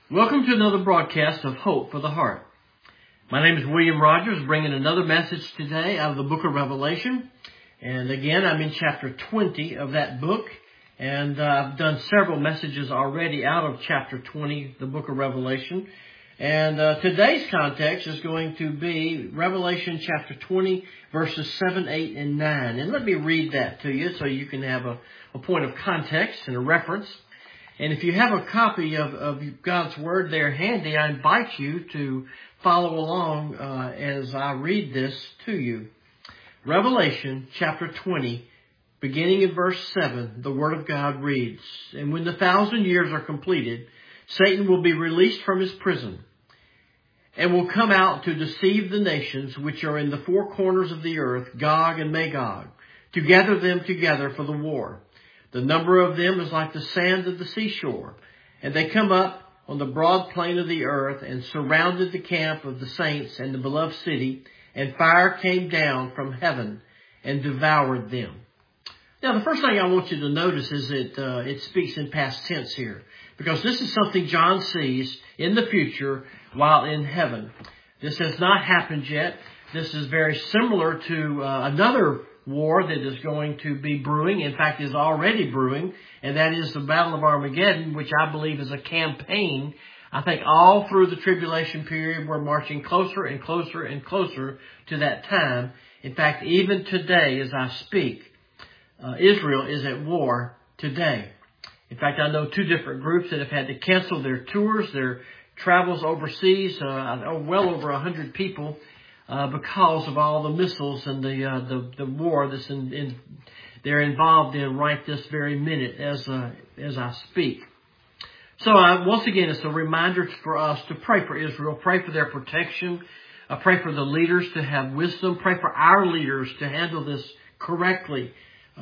Welcome to another broadcast of Hope for the Heart. My name is William Rogers, bringing another message today out of the book of Revelation. And again, I'm in chapter 20 of that book. And I've done several messages already out of chapter 20, the book of Revelation. And today's context is going to be Revelation chapter 20, verses 7, 8, and 9. And let me read that to you so you can have a point of context and a reference. And if you have a copy of God's Word there handy, I invite you to follow along as I read this to you. Revelation chapter 20, beginning in verse 7, the Word of God reads, "And when the 1,000 years are completed, Satan will be released from his prison and will come out to deceive the nations which are in the four corners of the earth, Gog and Magog, to gather them together for the war. The number of them is like the sand of the seashore. And they come up on the broad plain of the earth and surrounded the camp of the saints and the beloved city, and fire came down from heaven and devoured them." Now, the first thing I want you to notice is that it speaks in past tense here, because this is something John sees in the future while in heaven. This has not happened yet. This is very similar to another war that is going to be brewing, in fact is already brewing, and that is the Battle of Armageddon, which I believe is a campaign. I think all through the tribulation period we're marching closer and closer and closer to that time. In fact, even today as I speak, Israel is at war today. In fact, I know two different groups that have had to cancel their tours, their travels overseas, well over 100 people, because of all the missiles and the war that's they're involved in right this very minute as I speak. So once again, it's a reminder for us to pray for Israel, pray for their protection, pray for the leaders to have wisdom, pray for our leaders to handle this correctly.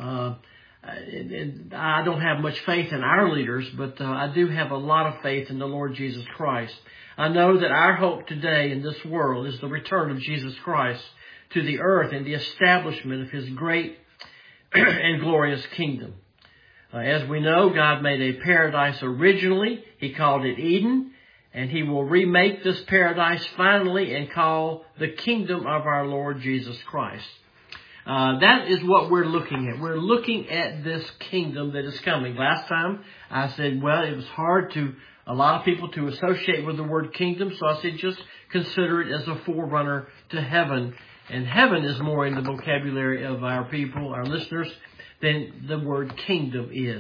And I don't have much faith in our leaders, but I do have a lot of faith in the Lord Jesus Christ. I know that our hope today in this world is the return of Jesus Christ to the earth and the establishment of His great and glorious kingdom. As we know, God made a paradise originally. He called it Eden, and He will remake this paradise finally and call the kingdom of our Lord Jesus Christ. That is what we're looking at. We're looking at this kingdom that is coming. Last time I said, well, it was hard to a lot of people to associate with the word kingdom, so I said just consider it as a forerunner to heaven. And heaven is more in the vocabulary of our people, our listeners, than the word kingdom is.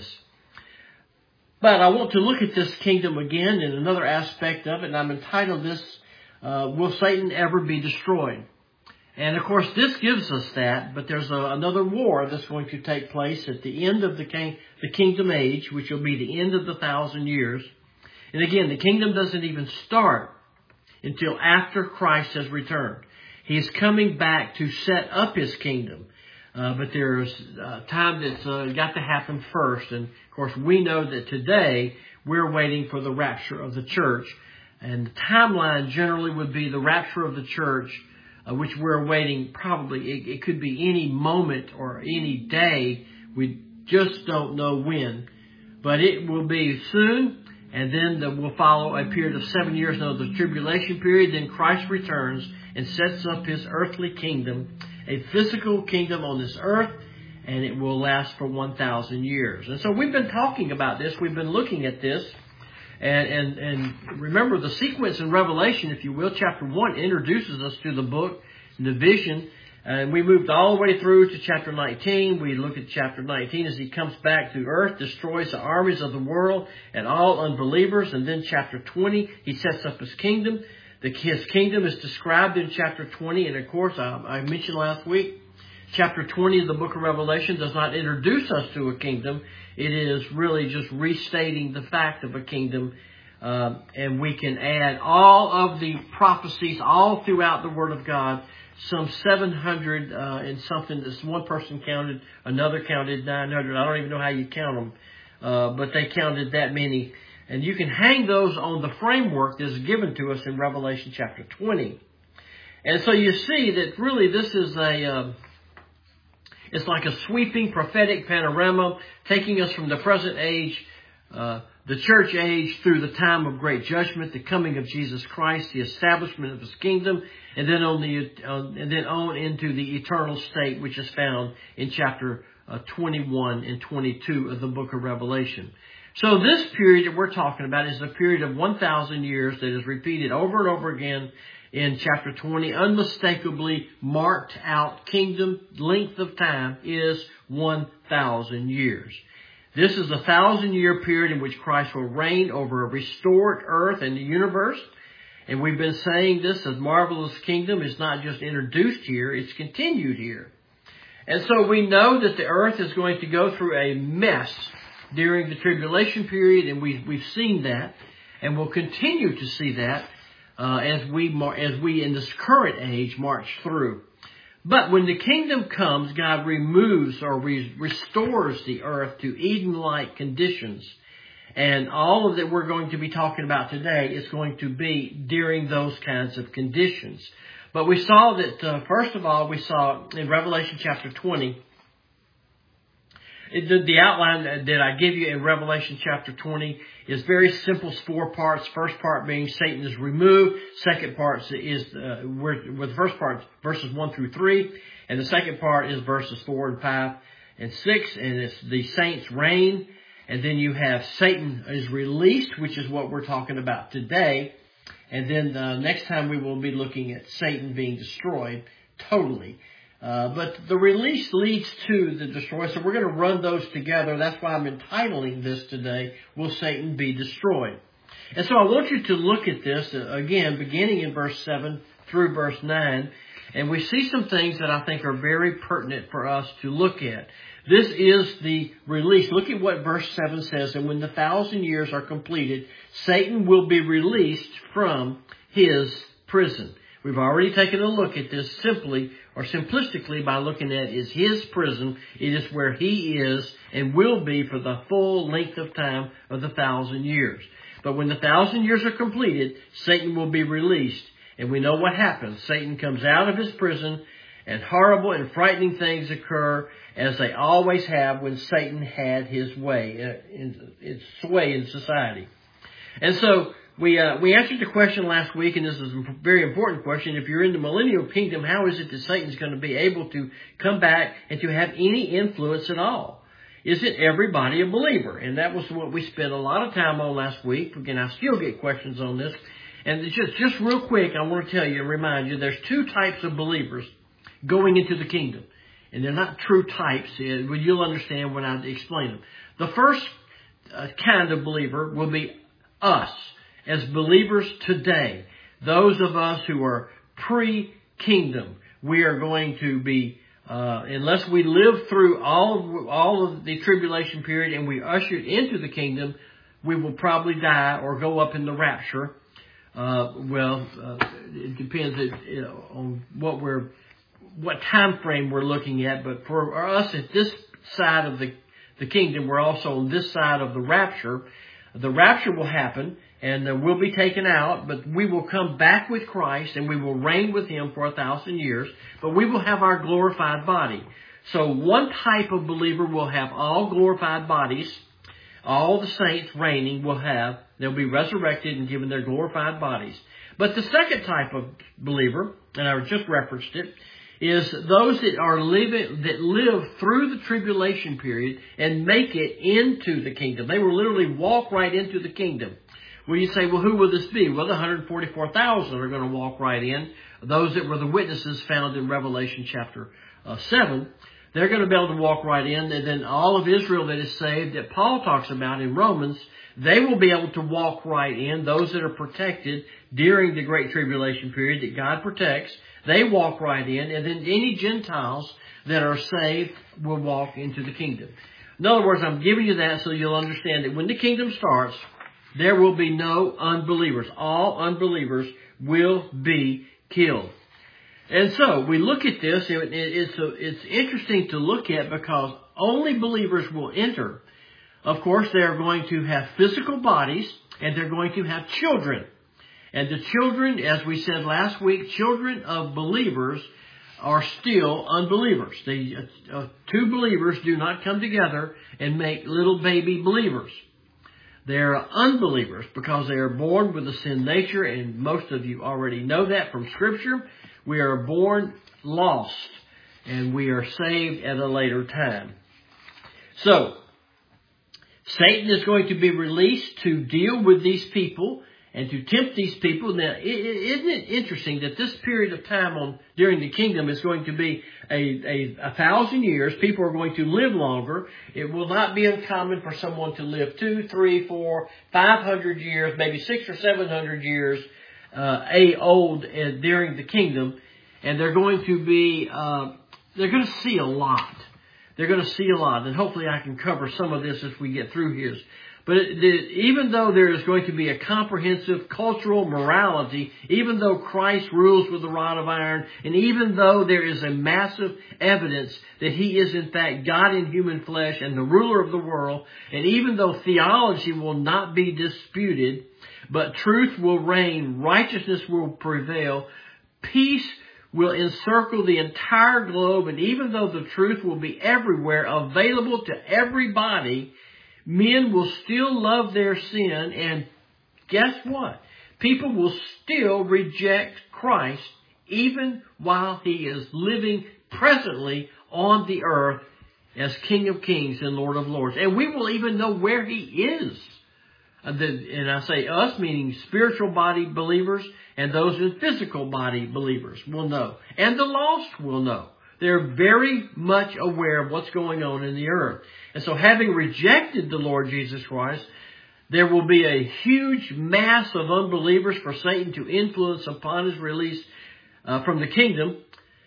But I want to look at this kingdom again in another aspect of it, and I'm entitled this, Will Satan Ever Be Destroyed? And, of course, this gives us that, but there's another war that's going to take place at the end of the kingdom age, which will be the end of the 1,000 years. And again, the kingdom doesn't even start until after Christ has returned. He is coming back to set up His kingdom. But there's time that's got to happen first. And, of course, we know that today we're waiting for the rapture of the church. And the timeline generally would be the rapture of the church, which we're waiting probably. It could be any moment or any day. We just don't know when. But it will be soon. And then will follow a period of 7 years of the tribulation period. Then Christ returns and sets up His earthly kingdom, a physical kingdom on this earth, and it will last for 1,000 years. And so we've been talking about this. We've been looking at this. And remember the sequence in Revelation, if you will. Chapter 1 introduces us to the book and the vision. And we moved all the way through to chapter 19. We look at chapter 19 as He comes back to earth, destroys the armies of the world and all unbelievers. And then chapter 20, He sets up His kingdom. His kingdom is described in chapter 20. And of course, I mentioned last week, chapter 20 of the book of Revelation does not introduce us to a kingdom. It is really just restating the fact of a kingdom. And we can add all of the prophecies all throughout the Word of God. Some 700 and something. This one person counted, another counted 900. I don't even know how you count them, but they counted that many. And you can hang those on the framework that's given to us in Revelation chapter 20. And so you see that really this is it's like a sweeping prophetic panorama taking us from the present age the church age through the time of great judgment, the coming of Jesus Christ, the establishment of His kingdom, and then on into the eternal state, which is found in chapter 21 and 22 of the book of Revelation. So this period that we're talking about is a period of 1,000 years that is repeated over and over again in chapter 20. Unmistakably marked out kingdom length of time is 1,000 years. This is a 1,000-year period in which Christ will reign over a restored earth and the universe. And we've been saying this marvelous kingdom is not just introduced here, it's continued here. And so we know that the earth is going to go through a mess during the tribulation period, and we've seen that, and we'll continue to see that as we in this current age march through. But when the kingdom comes, God removes or restores the earth to Eden-like conditions. And all of that we're going to be talking about today is going to be during those kinds of conditions. But we saw that, first of all, we saw in Revelation chapter 20, the outline that I give you in Revelation chapter 20 is very simple, 4 parts. First part being Satan is removed. Second part is the first part verses 1 through 3, and the second part is verses 4 and 5 and 6, and it's the saints reign. And then you have Satan is released, which is what we're talking about today. And then next time we will be looking at Satan being destroyed totally. But the release leads to the destroy. So we're going to run those together. That's why I'm entitling this today, Will Satan Be Destroyed? And so I want you to look at this, again, beginning in verse 7 through verse 9. And we see some things that I think are very pertinent for us to look at. This is the release. Look at what verse 7 says. And when the 1,000 years are completed, Satan will be released from his prison. We've already taken a look at this simply or simplistically by looking at is his prison. It is where he is and will be for the full length of time of the 1,000 years. But when the 1,000 years are completed, Satan will be released. And we know what happens. Satan comes out of his prison and horrible and frightening things occur as they always have when Satan had his way, its sway in society. And so we answered the question last week, and this is a very important question. If you're in the millennial kingdom, how is it that Satan's going to be able to come back and to have any influence at all? Isn't everybody a believer? And that was what we spent a lot of time on last week. Again, I still get questions on this. And just real quick, I want to tell you and remind you, there's 2 types of believers going into the kingdom. And they're not true types. You'll understand when I explain them. The first kind of believer will be us as believers today. Those of us who are pre-kingdom. We are going to be, unless we live through all of the tribulation period and we ushered into the kingdom, we will probably die or go up in the rapture. It depends on what time frame we're looking at. But for us at this side of the kingdom, we're also on this side of the rapture. The rapture will happen and we'll be taken out, but we will come back with Christ and we will reign with Him for 1,000 years, but we will have our glorified body. So one type of believer will have all glorified bodies. All the saints reigning they'll be resurrected and given their glorified bodies. But the second type of believer, and I just referenced it, is those that live through the tribulation period and make it into the kingdom. They will literally walk right into the kingdom. Well, you say, well, who will this be? Well, the 144,000 are going to walk right in. Those that were the witnesses found in Revelation chapter 7. They're going to be able to walk right in. And then all of Israel that is saved that Paul talks about in Romans, they will be able to walk right in. Those that are protected during the Great Tribulation period that God protects, they walk right in. And then any Gentiles that are saved will walk into the kingdom. In other words, I'm giving you that so you'll understand that when the kingdom starts, there will be no unbelievers. All unbelievers will be killed. And so we look at this, it's interesting to look at because only believers will enter. Of course, they're going to have physical bodies and they're going to have children. And the children, as we said last week, children of believers are still unbelievers. Two believers do not come together and make little baby believers. They're unbelievers because they are born with a sin nature, and most of you already know that from Scripture. We are born lost, and we are saved at a later time. So, Satan is going to be released to deal with these people and to tempt these people. Now, isn't it interesting that this period of time during the kingdom is going to be a 1,000 years? People are going to live longer. It will not be uncommon for someone to live 200, 300, 400, 500 years, maybe 600 or 700 years old during the kingdom. And they're going to see a lot. They're going to see a lot. And hopefully I can cover some of this as we get through his. But even though there is going to be a comprehensive cultural morality, even though Christ rules with a rod of iron, and even though there is a massive evidence that He is in fact God in human flesh and the ruler of the world, and even though theology will not be disputed, but truth will reign, righteousness will prevail, peace will encircle the entire globe, and even though the truth will be everywhere, available to everybody, men will still love their sin, and guess what? People will still reject Christ even while He is living presently on the earth as King of Kings and Lord of Lords. And we will even know where He is. And I say us, meaning spiritual body believers, and those in physical body believers will know. And the lost will know. They're very much aware of what's going on in the earth. And so having rejected the Lord Jesus Christ, there will be a huge mass of unbelievers for Satan to influence upon His release from the kingdom.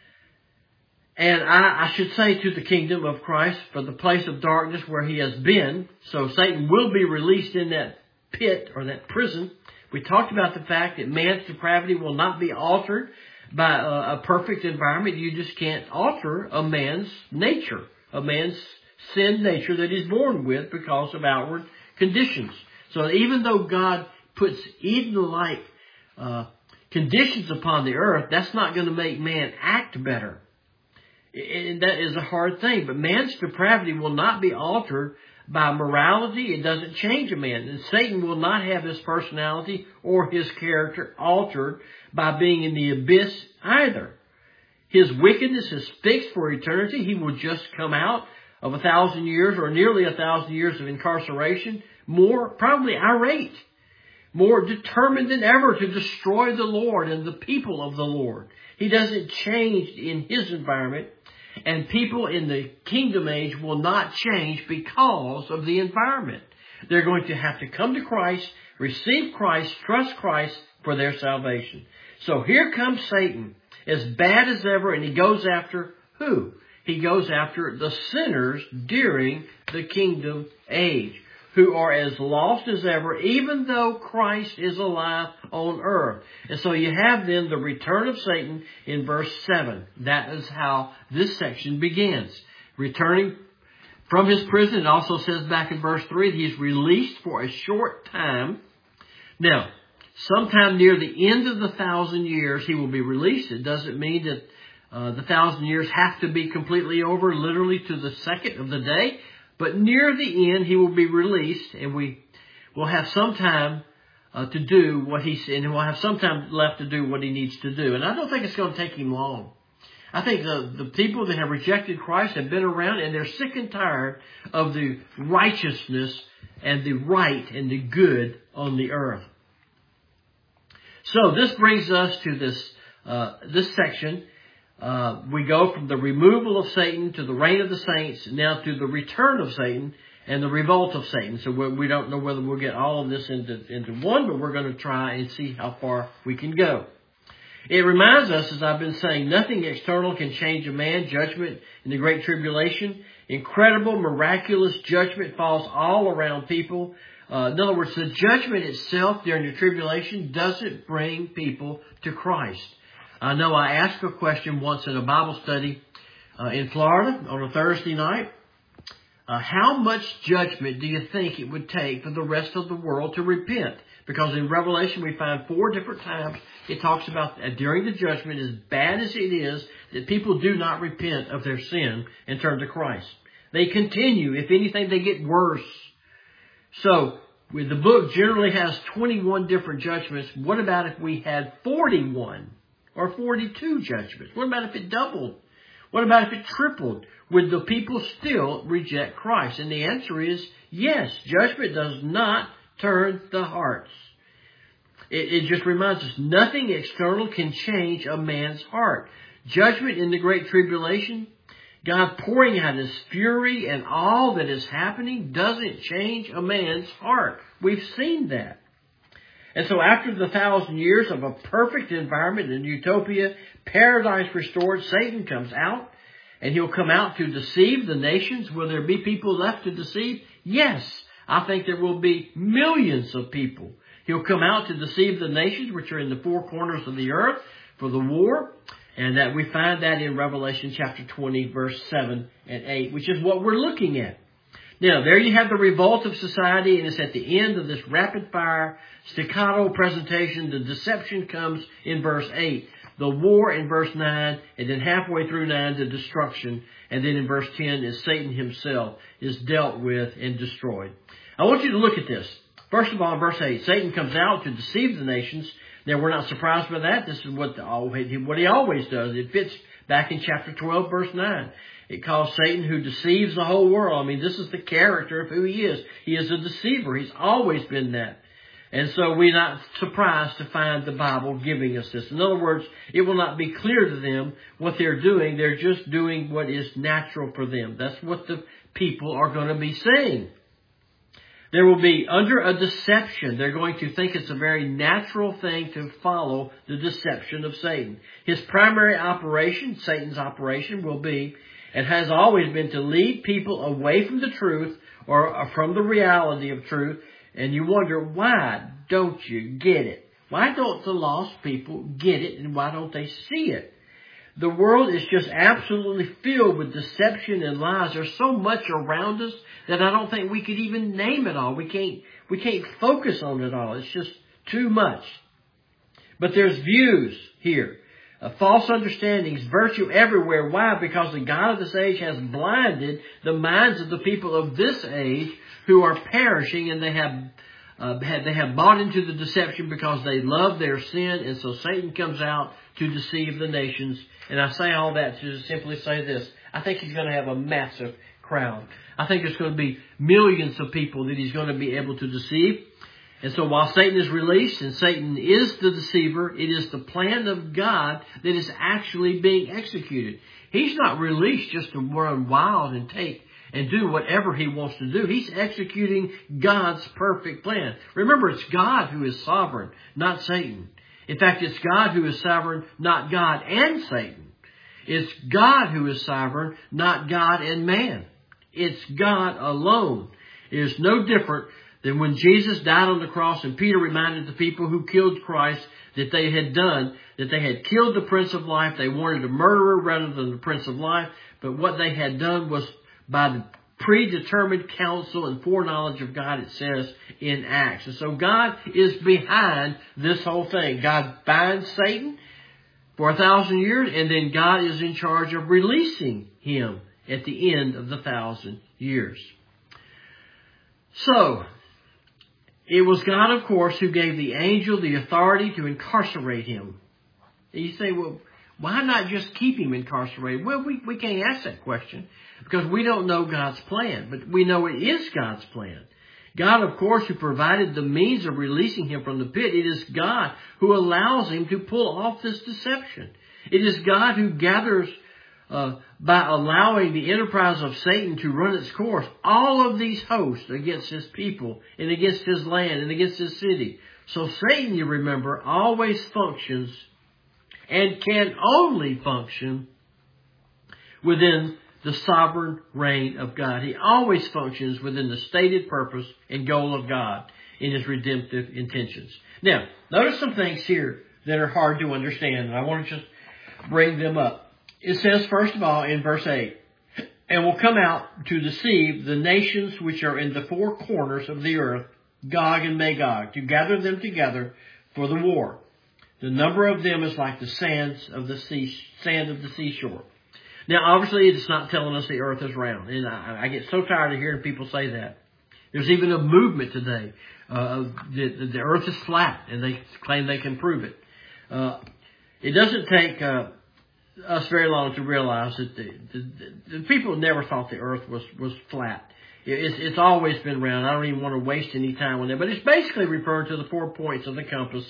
And I should say to the kingdom of Christ, for the place of darkness where He has been. So Satan will be released in that pit or that prison. We talked about the fact that man's depravity will not be altered by a perfect environment. You just can't alter a man's nature, a man's sin nature that he's born with because of outward conditions. So even though God puts Eden-like conditions upon the earth, that's not going to make man act better. And that is a hard thing. But man's depravity will not be altered by morality. It doesn't change a man. And Satan will not have his personality or his character altered by being in the abyss either. His wickedness is fixed for eternity. He will just come out of 1,000 years or nearly 1,000 years of incarceration more probably irate, more determined than ever to destroy the Lord and the people of the Lord. He doesn't change in his environment. And people in the kingdom age will not change because of the environment. They're going to have to come to Christ, receive Christ, trust Christ for their salvation. So here comes Satan, as bad as ever, and he goes after who? He goes after the sinners during the kingdom age, who are as lost as ever, even though Christ is alive on earth. And so you have then the return of Satan in verse 7. That is how this section begins. Returning from his prison, it also says back in verse 3 that he's released for a short time. Now, sometime near the end of the 1,000 years, he will be released. It doesn't mean that the 1,000 years have to be completely over, literally to the second of the day. But near the end, he will be released, and we will have some time to do what he said, and we'll have some time left to do what he needs to do. And I don't think it's going to take him long. I think the people that have rejected Christ have been around, and they're sick and tired of the righteousness and the right and the good on the earth. So this brings us to this section. We go from the removal of Satan to the reign of the saints, now to the return of Satan and the revolt of Satan. So we don't know whether we'll get all of this into one, but we're going to try and see how far we can go. It reminds us, as I've been saying, nothing external can change a man. Judgment in the Great Tribulation, incredible, miraculous judgment falls all around people. In other words, the judgment itself during the tribulation doesn't bring people to Christ. I know I asked a question once in a Bible study in Florida on a Thursday night. How much judgment do you think it would take for the rest of the world to repent? Because in Revelation we find 4 different times it talks about during the judgment, as bad as it is, that people do not repent of their sin and turn to Christ. They continue. If anything, they get worse. So The book generally has 21 different judgments. What about if we had 41 or 42 judgments? What about if it doubled? What about if it tripled? Would the people still reject Christ? And the answer is yes. Judgment does not turn the hearts. It just reminds us nothing external can change a man's heart. Judgment in the Great Tribulation, God pouring out His fury and all that is happening doesn't change a man's heart. We've seen that. And so after the 1,000 years of a perfect environment in utopia, paradise restored, Satan comes out, and he'll come out to deceive the nations. Will there be people left to deceive? Yes. I think there will be millions of people. He'll come out to deceive the nations which are in the four corners of the earth for the war. And that we find that in Revelation chapter 20, verse 7 and 8, which is what we're looking at. Now, there you have the revolt of society, and it's at the end of this rapid-fire, staccato presentation. The deception comes in verse 8, the war in verse 9, and then halfway through 9, the destruction. And then in verse 10 is Satan himself is dealt with and destroyed. I want you to look at this. First of all, in verse 8, Satan comes out to deceive the nations. Now, we're not surprised by that. This is what he always does. It fits back in chapter 12, verse 9. It calls Satan who deceives the whole world. I mean, this is the character of who he is. He is a deceiver. He's always been that. And so we're not surprised to find the Bible giving us this. In other words, it will not be clear to them what they're doing. They're just doing what is natural for them. That's what the people are going to be saying. There will be under a deception. They're going to think it's a very natural thing to follow the deception of Satan. His primary operation, Satan's operation, will be and has always been to lead people away from the truth or from the reality of truth. And you wonder, why don't you get it? Why don't the lost people get it, and why don't they see it? The world is just absolutely filled with deception and lies. There's so much around us that I don't think we could even name it all. We can't focus on it all. It's just too much. But there's views here, false understandings, virtue everywhere. Why? Because the God of this age has blinded the minds of the people of this age who are perishing, and they have bought into the deception because they love their sin. And so Satan comes out to deceive the nations. And I say all that to simply say this. I think he's going to have a massive crowd. I think it's going to be millions of people that he's going to be able to deceive. And so while Satan is released and Satan is the deceiver, it is the plan of God that is actually being executed. He's not released just to run wild and take and do whatever he wants to do. He's executing God's perfect plan. Remember, it's God who is sovereign, not Satan. In fact, it's God who is sovereign, not God and Satan. It's God who is sovereign, not God and man. It's God alone. It is no different than when Jesus died on the cross and Peter reminded the people who killed Christ that they had killed the Prince of Life. They wanted a murderer rather than the Prince of Life. But what they had done was by the predetermined counsel and foreknowledge of God, it says in Acts. And so God is behind this whole thing. God binds Satan for 1,000 years, and then God is in charge of releasing him at the end of the 1,000 years. So, it was God, of course, who gave the angel the authority to incarcerate him. And you say, well, why not just keep him incarcerated? Well, we can't ask that question because we don't know God's plan, but we know it is God's plan. God, of course, who provided the means of releasing him from the pit. It is God who allows him to pull off this deception. It is God who gathers, by allowing the enterprise of Satan to run its course, all of these hosts against his people and against his land and against his city. So Satan, you remember, always functions and can only function within the sovereign reign of God. He always functions within the stated purpose and goal of God in his redemptive intentions. Now, notice some things here that are hard to understand, and I want to just bring them up. It says, first of all, in verse 8, and will come out to deceive the nations which are in the four corners of the earth, Gog and Magog, to gather them together for the war. The number of them is like the sand of the seashore. Now, obviously, it's not telling us the earth is round. And I get so tired of hearing people say that. There's even a movement today. The earth is flat, and they claim they can prove it. It doesn't take us very long to realize that the people never thought the earth was flat. It's always been round. I don't even want to waste any time on that. But it's basically referring to the 4 points of the compass,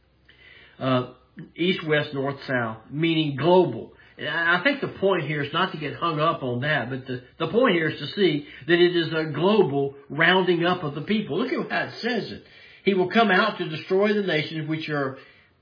east, west, north, south, meaning global. And I think the point here is not to get hung up on that, but the point here is to see that it is a global rounding up of the people. Look at how it says it. He will come out to destroy the nations which are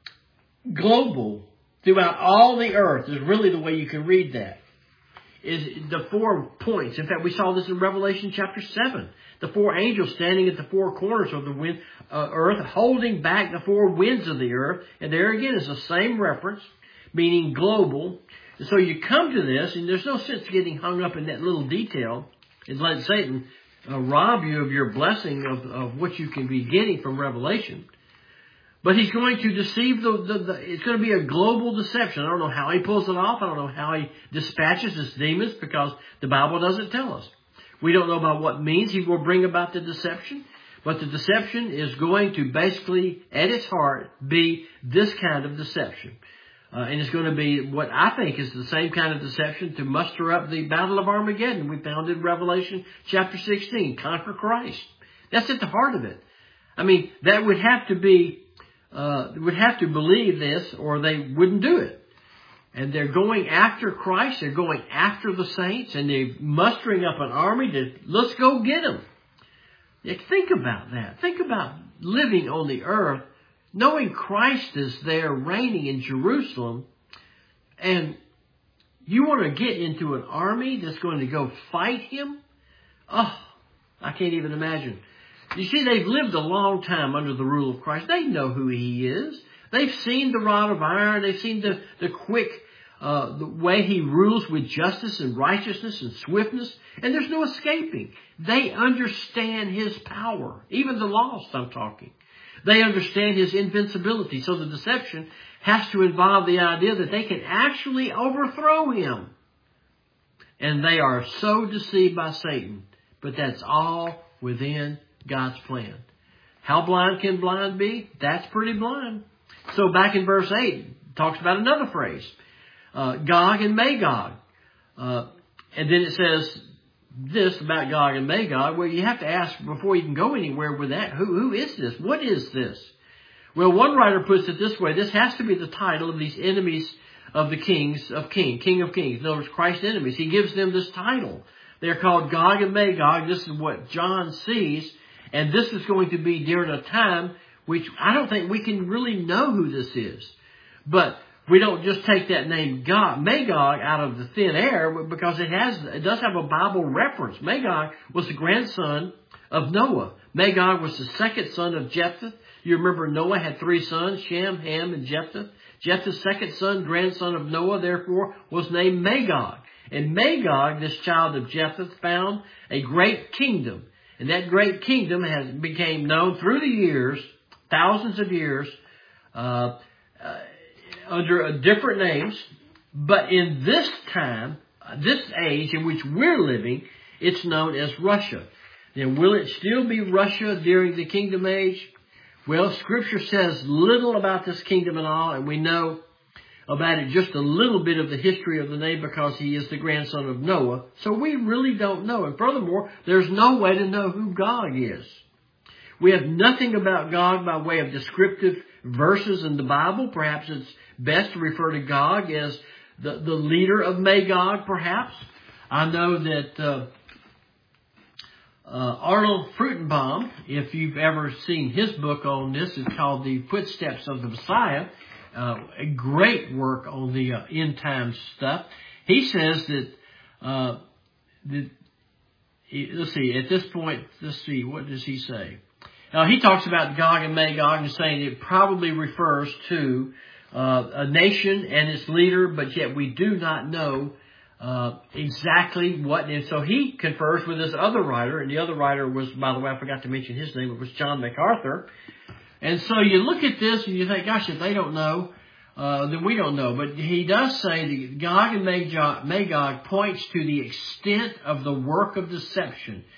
global throughout all the earth is really the way you can read that. Is the 4 points. In fact, we saw this in Revelation chapter 7. The 4 angels standing at the 4 corners of the earth, holding back the 4 winds of the earth. And there again is the same reference, meaning global. And so you come to this, and there's no sense getting hung up in that little detail and let Satan rob you of your blessing of what you can be getting from Revelation. But he's going to deceive it's going to be a global deception. I don't know how he pulls it off. I don't know how he dispatches his demons, because the Bible doesn't tell us. We don't know about what means he will bring about the deception. But the deception is going to basically, at its heart, be this kind of deception. And it's going to be what I think is the same kind of deception to muster up the Battle of Armageddon we found in Revelation chapter 16. Conquer Christ. That's at the heart of it. I mean, that would have to be, would have to believe this or they wouldn't do it. And they're going after Christ. They're going after the saints. And they're mustering up an army to, let's go get them. Think about that. Think about living on the earth, knowing Christ is there reigning in Jerusalem, and you want to get into an army that's going to go fight him? Oh, I can't even imagine. You see, they've lived a long time under the rule of Christ. They know who he is. They've seen the rod of iron. They've seen the quick the way he rules with justice and righteousness and swiftness, and there's no escaping. They understand his power. Even the lost, I'm talking. They understand his invincibility. So the deception has to involve the idea that they can actually overthrow him. And they are so deceived by Satan. But that's all within God's plan. How blind can blind be? That's pretty blind. So back in verse 8, it talks about another phrase. Gog and Magog. And then it says this about Gog and Magog. Well, you have to ask before you can go anywhere with that. Who is this? What is this? Well, one writer puts it this way. This has to be the title of these enemies of the King of Kings. In other words, Christ's enemies. He gives them this title. They're called Gog and Magog. This is what John sees. And this is going to be during a time which I don't think we can really know who this is. But we don't just take that name Magog out of the thin air, because it does have a Bible reference. Magog was the grandson of Noah. Magog was the second son of Japheth. You remember Noah had 3 sons, Shem, Ham, and Japheth. Japheth's second son, grandson of Noah, therefore, was named Magog. And Magog, this child of Japheth, found a great kingdom. And that great kingdom became known through the years, thousands of years, under different names. But in this time, this age in which we're living, it's known as Russia. Now, will it still be Russia during the kingdom age? Well, Scripture says little about this kingdom at all, and we know about it just a little bit of the history of the name because he is the grandson of Noah. So we really don't know. And furthermore, there's no way to know who Gog is. We have nothing about Gog by way of descriptive verses in the Bible. Perhaps it's best to refer to Gog as the leader of Magog, perhaps. I know that Arnold Fruchtenbaum, if you've ever seen his book on this, it's called The Footsteps of the Messiah. A great work on the end times stuff. He says that, let's see, at this point, what does he say? Now, he talks about Gog and Magog and saying it probably refers to a nation and its leader, but yet we do not know exactly what. And so he confers with this other writer, and the other writer was, by the way, I forgot to mention his name, it was John MacArthur. And so you look at this and you think, gosh, if they don't know, then we don't know. But he does say that Gog and Magog points to the extent of the work of deception.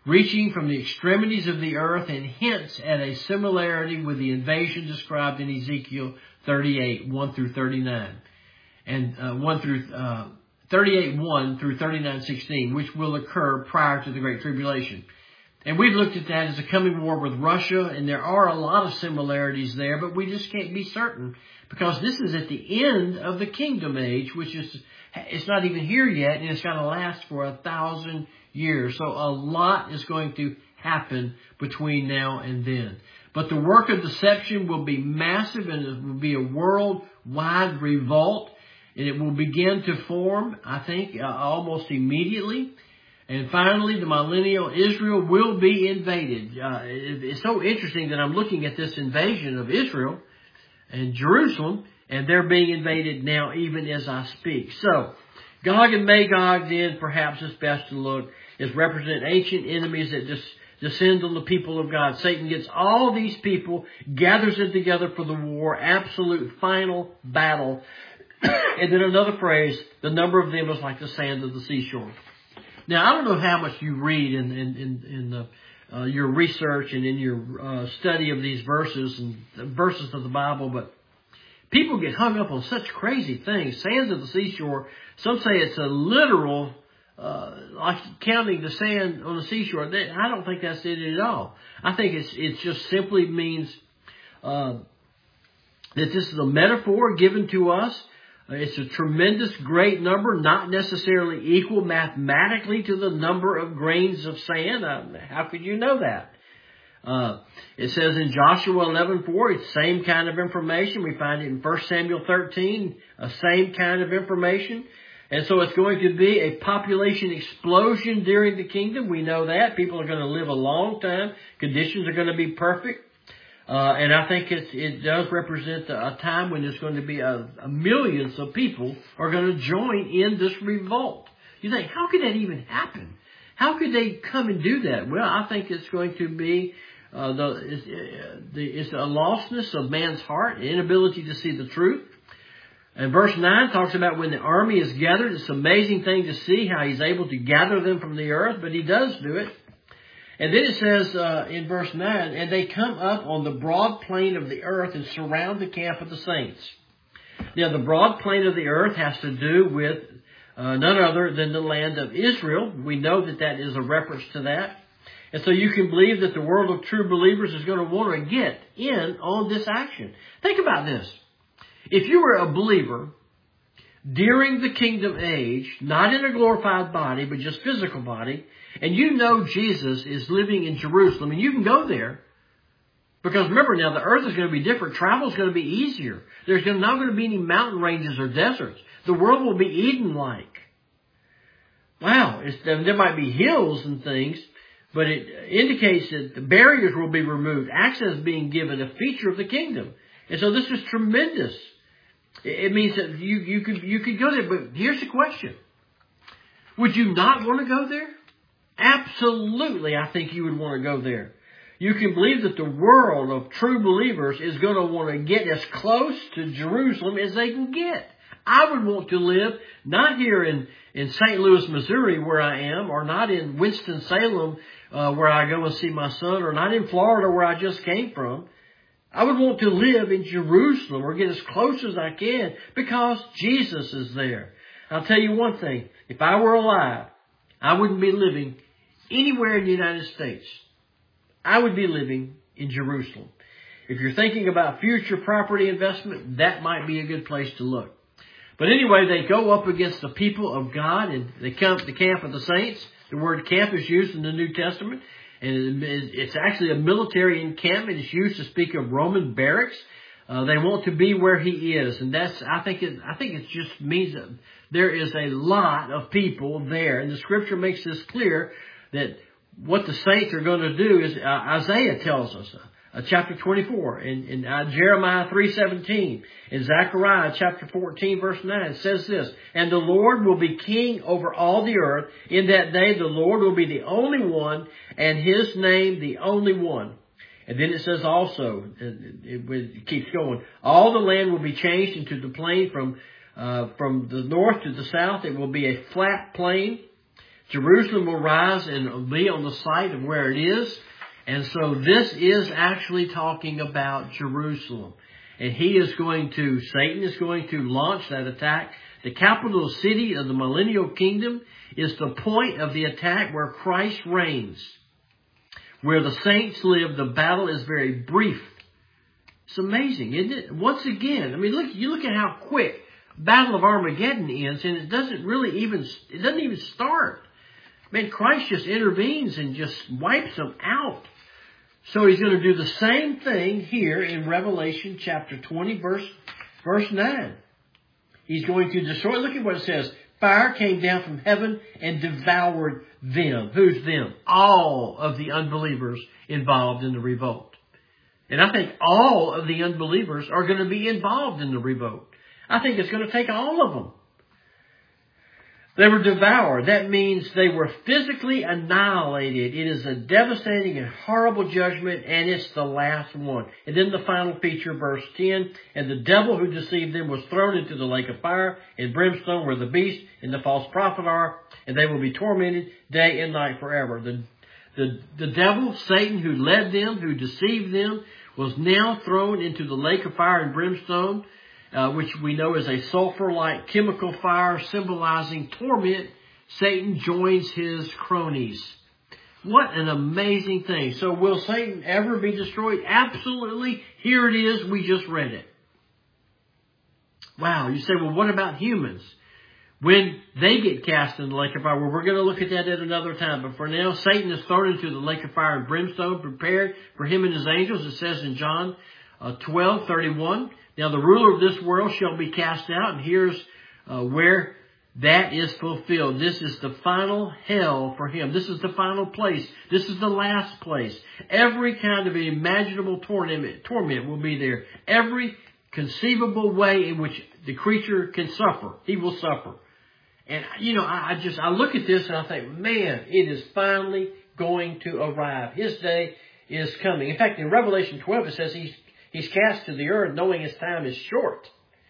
reaching from the extremities of the earth, and hints at a similarity with the invasion described in Ezekiel 38, 1 through 39, and 1 through 38, 1 through 39, 16, which will occur prior to the Great Tribulation. And we've looked at that as a coming war with Russia, and there are a lot of similarities there, but we just can't be certain, because this is at the end of the kingdom age, which is, it's not even here yet, and it's going to last for 1,000 years. So a lot is going to happen between now and then. But the work of deception will be massive, and it will be a worldwide revolt, and it will begin to form, I think, almost immediately. And finally, the millennial Israel will be invaded. It's so interesting that I'm looking at this invasion of Israel and Jerusalem, and they're being invaded now even as I speak. So, Gog and Magog, then, perhaps it's best to look, is represent ancient enemies that descend on the people of God. Satan gets all these people, gathers them together for the war, absolute final battle. And then another phrase, the number of them is like the sand of the seashore. Now, I don't know how much you read in your research and in your study of these verses and verses of the Bible, but people get hung up on such crazy things. Sands of the seashore, some say it's a literal, like counting the sand on the seashore. I don't think that's it at all. I think it just simply means that this is a metaphor given to us. It's a tremendous great number, not necessarily equal mathematically to the number of grains of sand. How could you know that? It says in Joshua 11:4, it's the same kind of information. We find it in 1 Samuel 13, the same kind of information. And so it's going to be a population explosion during the kingdom. We know that. People are going to live a long time. Conditions are going to be perfect. And I think it does represent a time when there's going to be millions of people are going to join in this revolt. You think, how could that even happen? How could they come and do that? Well, I think it's going to be it's a lostness of man's heart, an inability to see the truth. And verse 9 talks about when the army is gathered. It's an amazing thing to see how he's able to gather them from the earth, but he does do it. And then it says in verse 9, and they come up on the broad plain of the earth and surround the camp of the saints. Now, the broad plain of the earth has to do with none other than the land of Israel. We know that that is a reference to that. And so you can believe that the world of true believers is going to want to get in on this action. Think about this. If you were a believer during the kingdom age, not in a glorified body, but just physical body, and you know Jesus is living in Jerusalem, and you can go there, because remember now, the earth is going to be different. Travel is going to be easier. There's not going to be any mountain ranges or deserts. The world will be Eden-like. Wow, there might be hills and things, but it indicates that the barriers will be removed, access being given, a feature of the kingdom. And so this is tremendous. It means that you could go there, but here's the question. Would you not want to go there? Absolutely, I think you would want to go there. You can believe that the world of true believers is going to want to get as close to Jerusalem as they can get. I would want to live not here in St. Louis, Missouri, where I am, or not in Winston-Salem, where I go and see my son, or not in Florida, where I just came from. I would want to live in Jerusalem or get as close as I can because Jesus is there. I'll tell you one thing. If I were alive, I wouldn't be living anywhere in the United States. I would be living in Jerusalem. If you're thinking about future property investment, that might be a good place to look. But anyway, they go up against the people of God, and they come to the camp of the saints. The word camp is used in the New Testament. And it's actually a military encampment. It's used to speak of Roman barracks. They want to be where he is, and I think it just means that there is a lot of people there. And the Scripture makes this clear that what the saints are going to do is Isaiah tells us, chapter 24, in Jeremiah 3:17, in Zechariah chapter 14 verse 9 says this, and the Lord will be king over all the earth. In that day the Lord will be the only one, and his name the only one. And then it says also, it keeps going, all the land will be changed into the plain from the north to the south. It will be a flat plain. Jerusalem will rise and be on the site of where it is. And so this is actually talking about Jerusalem. And Satan is going to launch that attack. The capital city of the millennial kingdom is the point of the attack where Christ reigns. Where the saints live, the battle is very brief. It's amazing, isn't it? Once again, I mean, look at how quick Battle of Armageddon ends, and it doesn't even start. Man, Christ just intervenes and just wipes them out. So he's going to do the same thing here in Revelation chapter 20, verse 9. He's going to destroy. Look at what it says. Fire came down from heaven and devoured them. Who's them? All of the unbelievers involved in the revolt. And I think all of the unbelievers are going to be involved in the revolt. I think it's going to take all of them. They were devoured. That means they were physically annihilated. It is a devastating and horrible judgment, and it's the last one. And then the final feature, verse 10, and the devil who deceived them was thrown into the lake of fire and brimstone where the beast and the false prophet are, and they will be tormented day and night forever. The devil, Satan, who led them, who deceived them, was now thrown into the lake of fire and brimstone, which we know is a sulfur-like chemical fire symbolizing torment. Satan joins his cronies. What an amazing thing. So will Satan ever be destroyed? Absolutely. Here it is. We just read it. Wow. You say, well, what about humans? When they get cast in the lake of fire, well, we're going to look at that at another time. But for now, Satan is thrown into the lake of fire and brimstone, prepared for him and his angels. It says in John 12:31. Now the ruler of this world shall be cast out, and here's where that is fulfilled. This is the final hell for him. This is the final place. This is the last place. Every kind of imaginable torment will be there. Every conceivable way in which the creature can suffer, he will suffer. And, I look at this and I think, man, it is finally going to arrive. His day is coming. In fact, in Revelation 12, it says He's cast to the earth knowing his time is short.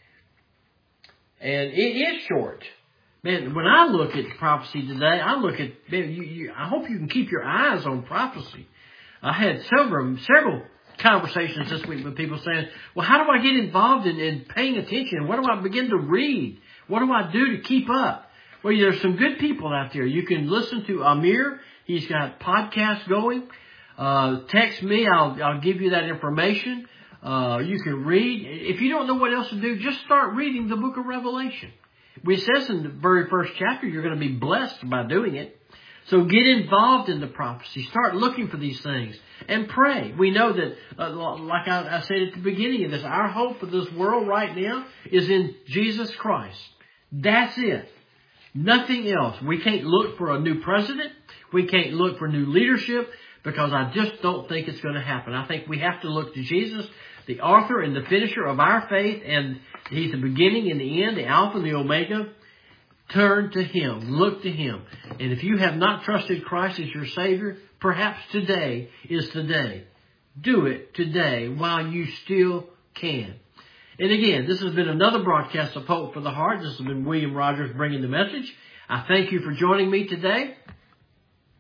And it is short. Man, when I look at prophecy today, I hope you can keep your eyes on prophecy. I had several conversations this week with people saying, well, how do I get involved in paying attention? What do I begin to read? What do I do to keep up? Well, there's some good people out there. You can listen to Amir. He's got podcasts going. Text me. I'll give you that information. You can read. If you don't know what else to do, just start reading the book of Revelation. It says in the very first chapter, you're going to be blessed by doing it. So get involved in the prophecy. Start looking for these things and pray. We know that, like I said at the beginning of this, our hope for this world right now is in Jesus Christ. That's it. Nothing else. We can't look for a new president. We can't look for new leadership because I just don't think it's going to happen. I think we have to look to Jesus, the author and the finisher of our faith, and He's the beginning and the end, the Alpha and the Omega. Turn to Him. Look to Him. And if you have not trusted Christ as your Savior, perhaps today is the day. Do it today while you still can. And again, this has been another broadcast of Hope for the Heart. This has been William Rogers bringing the message. I thank you for joining me today.